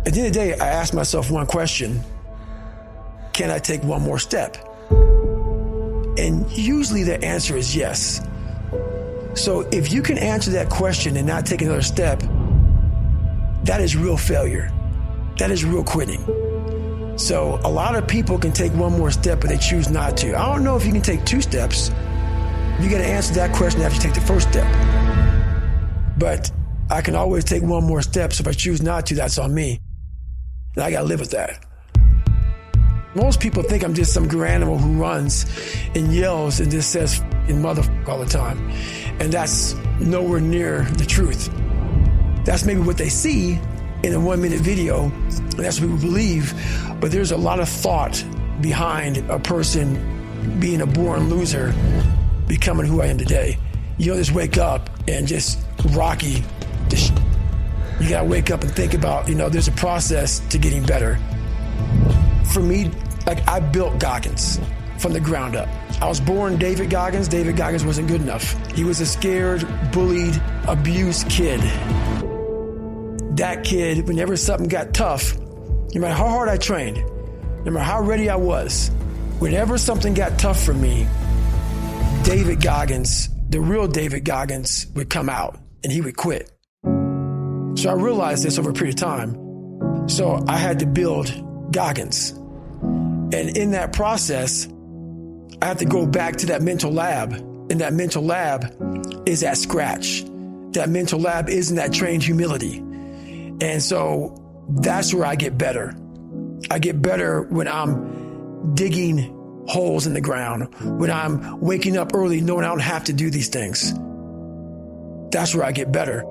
At the end of the day, I asked myself one question: can I take one more step? And usually the answer is yes. So if you can answer that question and not take another step, that is real failure. That is real quitting. So a lot of people can take one more step, but they choose not to. I don't know if you can take 2 steps. You got to answer that question after you take the first step. But I can always take one more step. So if I choose not to, that's on me. And I got to live with that. Most people think I'm just some grand animal who runs and yells and just says "f***ing motherfucker" all the time. And that's nowhere near the truth. That's maybe what they see in a 1-minute video, and that's what people believe. But there's a lot of thought behind a person being a born loser, becoming who I am today. You don't just wake up and just Rocky the shit. You gotta wake up and think about, there's a process to getting better. For me, I built Goggins from the ground up. I was born David Goggins. David Goggins wasn't good enough. He was a scared, bullied, abused kid. That kid, whenever something got tough, no matter how hard I trained, no matter how ready I was, whenever something got tough for me, David Goggins, the real David Goggins, would come out and he would quit. So I realized this over a period of time. So I had to build Goggins. And in that process, I have to go back to that mental lab. And that mental lab is at scratch. That mental lab isn't that trained humility. And so that's where I get better. I get better when I'm digging holes in the ground, when I'm waking up early knowing I don't have to do these things. That's where I get better.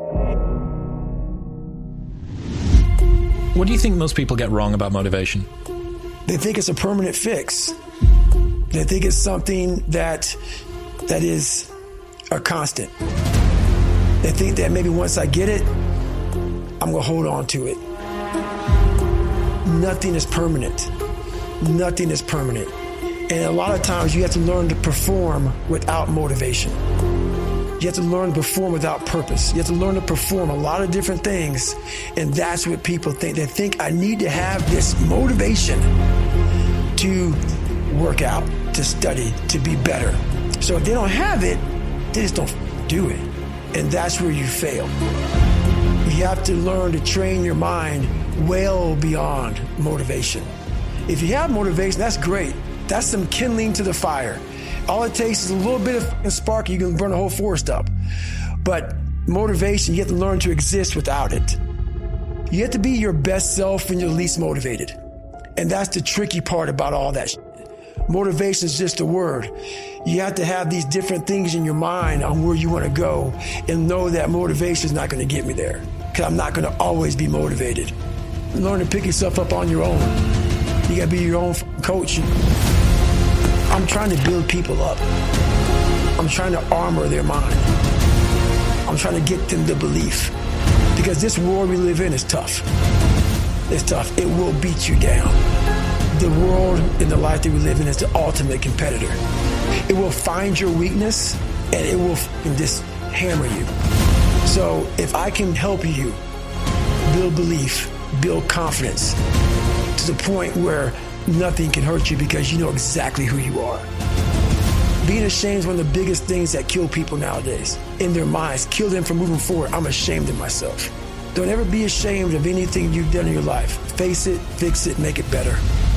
What do you think most people get wrong about motivation? They think it's a permanent fix. They think it's something that is a constant. They think that maybe once I get it, I'm going to hold on to it. Nothing is permanent. Nothing is permanent. And a lot of times you have to learn to perform without motivation. You have to learn to perform without purpose. You have to learn to perform a lot of different things. And that's what people think. They think I need to have this motivation to work out, to study, to be better. So if they don't have it, they just don't do it. And that's where you fail. You have to learn to train your mind well beyond motivation. If you have motivation, that's great. That's some kindling to the fire. All it takes is a little bit of spark, you can burn a whole forest up. But motivation, you have to learn to exist without it. You have to be your best self when you're least motivated. And that's the tricky part about all that shit. Motivation is just a word. You have to have these different things in your mind on where you want to go and know that motivation is not going to get me there, because I'm not going to always be motivated. Learn to pick yourself up on your own. You got to be your own coach. I'm trying to build people up. I'm trying to armor their mind. I'm trying to get them the belief, because this world we live in is tough. It's tough. It will beat you down. The world and the life that we live in is the ultimate competitor. It will find your weakness and it will just hammer you. So if I can help you build belief, build confidence to the point where nothing can hurt you because you know exactly who you are. Being ashamed is one of the biggest things that kill people nowadays. In their minds, kill them from moving forward. I'm ashamed of myself. Don't ever be ashamed of anything you've done in your life. Face it, fix it, make it better.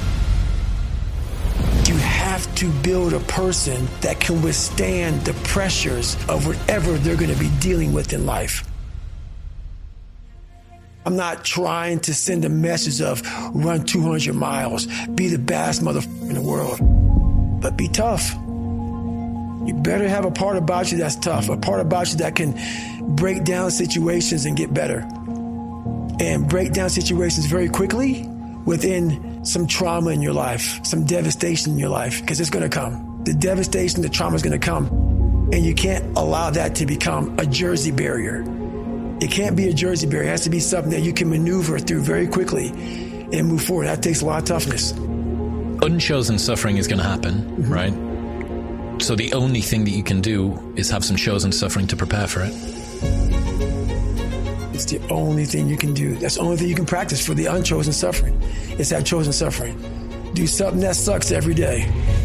You have to build a person that can withstand the pressures of whatever they're going to be dealing with in life. I'm not trying to send a message of run 200 miles, be the baddest motherfucker in the world, but be tough. You better have a part about you that's tough, a part about you that can break down situations and get better. And break down situations very quickly within some trauma in your life, some devastation in your life, because it's going to come. The devastation, the trauma is going to come. And you can't allow that to become a Jersey barrier. It can't be a Jersey barrier. It has to be something that you can maneuver through very quickly and move forward. That takes a lot of toughness. Unchosen suffering is going to happen, right? So the only thing that you can do is have some chosen suffering to prepare for it. It's the only thing you can do. That's the only thing you can practice for the unchosen suffering. It's that chosen suffering. Do something that sucks every day.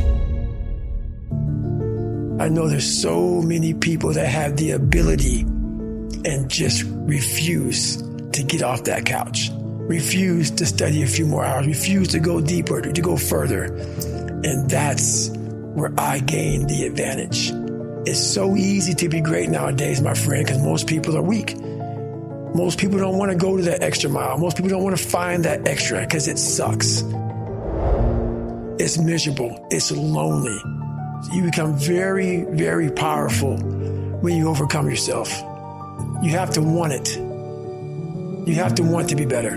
I know there's so many people that have the ability and just refuse to get off that couch. Refuse to study a few more hours. Refuse to go deeper, to go further. And that's where I gain the advantage. It's so easy to be great nowadays, my friend, because most people are weak. Most people don't want to go to that extra mile. Most people don't want to find that extra because it sucks. It's miserable. It's lonely. You become very, very powerful when you overcome yourself. You have to want it. You have to want to be better.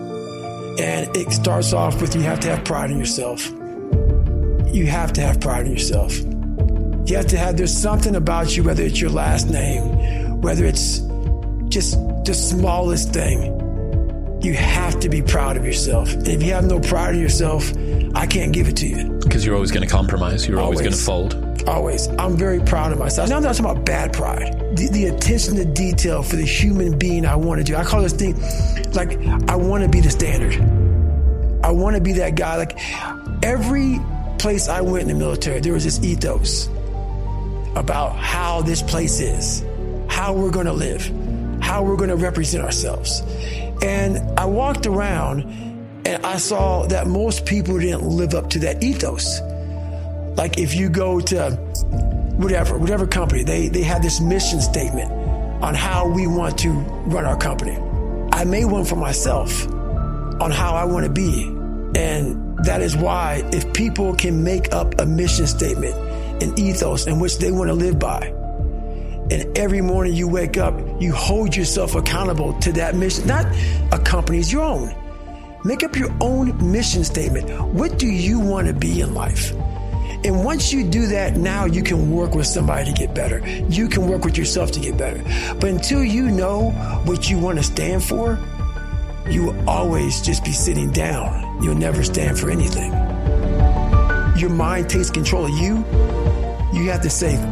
And it starts off with you have to have pride in yourself. You have to have pride in yourself. You have to have, there's something about you, whether it's your last name, whether it's just the smallest thing. You have to be proud of yourself. And if you have no pride in yourself, I can't give it to you. Because you're always going to compromise. You're always going to fold. Always. I'm very proud of myself. Now I'm not talking about bad pride. The attention to detail for the human being I want to do. I call this thing, like, I want to be the standard. I want to be that guy. Like, every place I went in the military, there was this ethos about how this place is, how we're going to live, how we're going to represent ourselves. And I walked around and I saw that most people didn't live up to that ethos. Like, if you go to whatever company, they have this mission statement on how we want to run our company. I made one for myself on how I want to be. And that is why if people can make up a mission statement, an ethos in which they want to live by, and every morning you wake up, you hold yourself accountable to that mission, not a company's, your own. Make up your own mission statement. What do you want to be in life? And once you do that, now you can work with somebody to get better. You can work with yourself to get better. But until you know what you want to stand for, you will always just be sitting down. You'll never stand for anything. Your mind takes control of you. You have to say,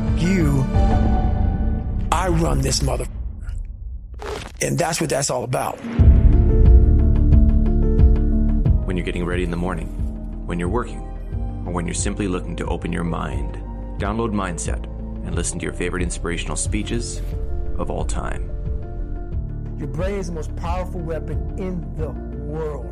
I run this mother. And that's what that's all about. When you're getting ready in the morning, when you're working, or when you're simply looking to open your mind, download Mindset and listen to your favorite inspirational speeches of all time. Your brain is the most powerful weapon in the world.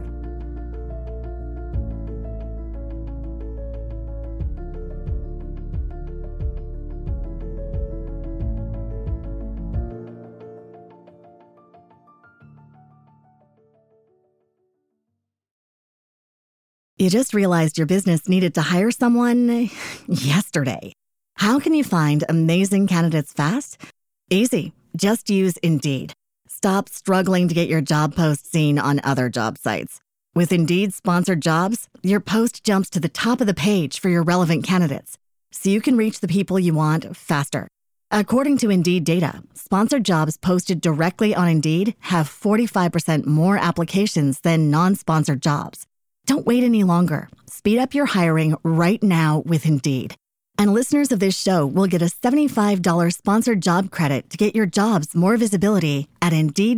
You just realized your business needed to hire someone yesterday. How can you find amazing candidates fast? Easy. Just use Indeed. Stop struggling to get your job post seen on other job sites. With Indeed sponsored jobs, your post jumps to the top of the page for your relevant candidates, so you can reach the people you want faster. According to Indeed data, sponsored jobs posted directly on Indeed have 45% more applications than non-sponsored jobs. Don't wait any longer. Speed up your hiring right now with Indeed. And listeners of this show will get a $75 sponsored job credit to get your jobs more visibility at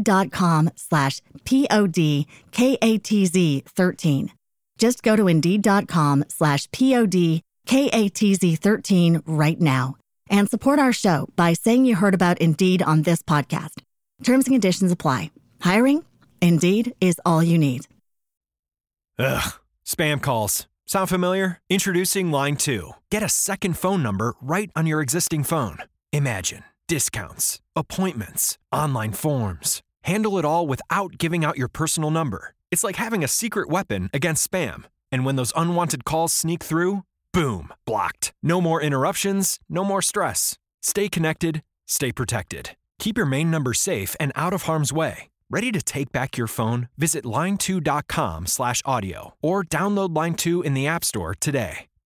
Indeed.com/PODKATZ13. Just go to Indeed.com/PODKATZ13 right now and support our show by saying you heard about Indeed on this podcast. Terms and conditions apply. Hiring? Indeed is all you need. Ugh, spam calls. Sound familiar? Introducing Line 2. Get a second phone number right on your existing phone. Imagine discounts, appointments, online forms. Handle it all without giving out your personal number. It's like having a secret weapon against spam. And when those unwanted calls sneak through, boom, blocked. No more interruptions, no more stress. Stay connected, stay protected. Keep your main number safe and out of harm's way. Ready to take back your phone? Visit line2.com/audio or download Line 2 in the App Store today.